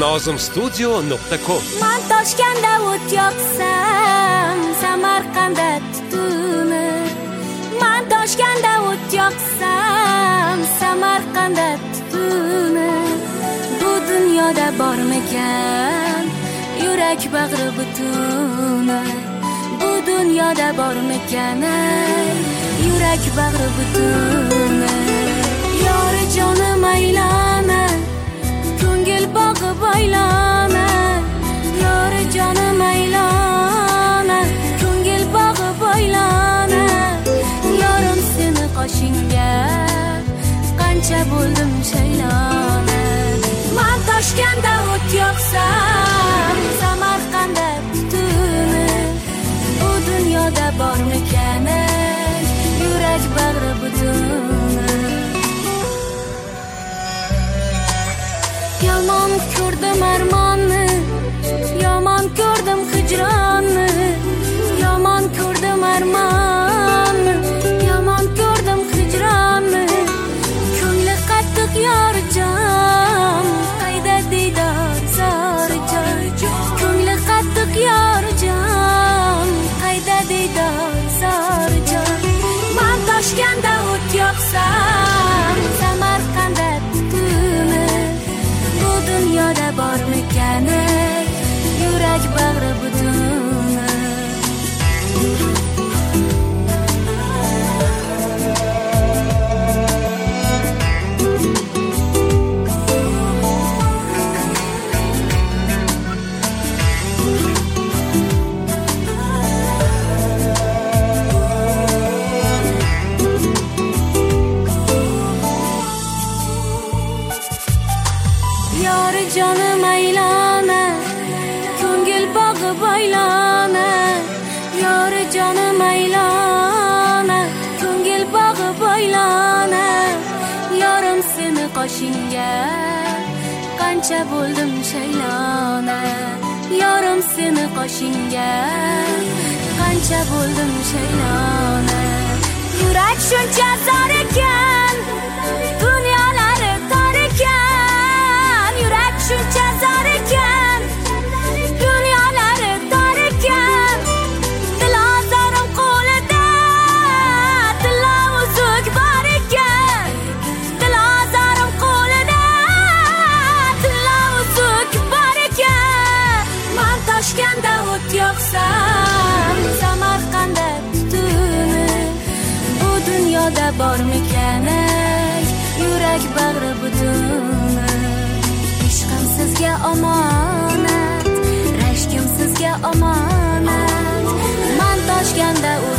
nozimstudio.com. Man Toshkentda o't yoqsam, Samarqandda tutunib. Man Toshkentda o't yoqsam, Samarqandda tutunib. Bu dunyoda bormikan yurak bag'ri butuni? Bu dunyoda bormikan yurak bag'ri butuni? Yori jonim aylana, ko'ngil bog'i boylana. Yori jonim aylana, ko'ngil bog'i boylana. Yorim seni qoshingga, qancha bo'ldim shaylona. Man Toshkentda o't yoqsam, Samarqandda tutunib. Bu dunyoda bormikan yurak bag'ri butuni? Yomon ko'rdim armonni, yomon ko'rdim hijronni. Yomon ko'rdim armonni, yomon ko'rdim hijronni. Ko'ngli qattiq yorjon, qayda diydor zorjon. Ko'ngli qattiq yorjon, qayda diydor zorjon. Man Toshkentda o't yoqsam, Samarqandda tutunib. Bu dunyoda bormikan yurak bag'ri butuni? Yori jonim aylana, ko'ngil bog'i boylana. Yori jonim aylana, ko'ngil bog'i boylana. Yorim seni qoshingga, qancha bo'ldim shaylona. Yorim seni qoshingga, qancha bo'ldim shaylona. Yurak shuncha zor ekan, dunyolari tor ekan. Yurak shuncha zor ekan, dunyolari tor ekan. Dilozarim qo'lida, dilo uzuk bor ekan. Dilozarim qo'lida, dilo uzuk bor ekan. Man Toshkentda o't yoqsam, Samarqandda tutunib. Bu dunyoda bormikan yurak bag'ri butuni? Ishqim sizga omonat, rashkim sizga omonat. Man Toshkentda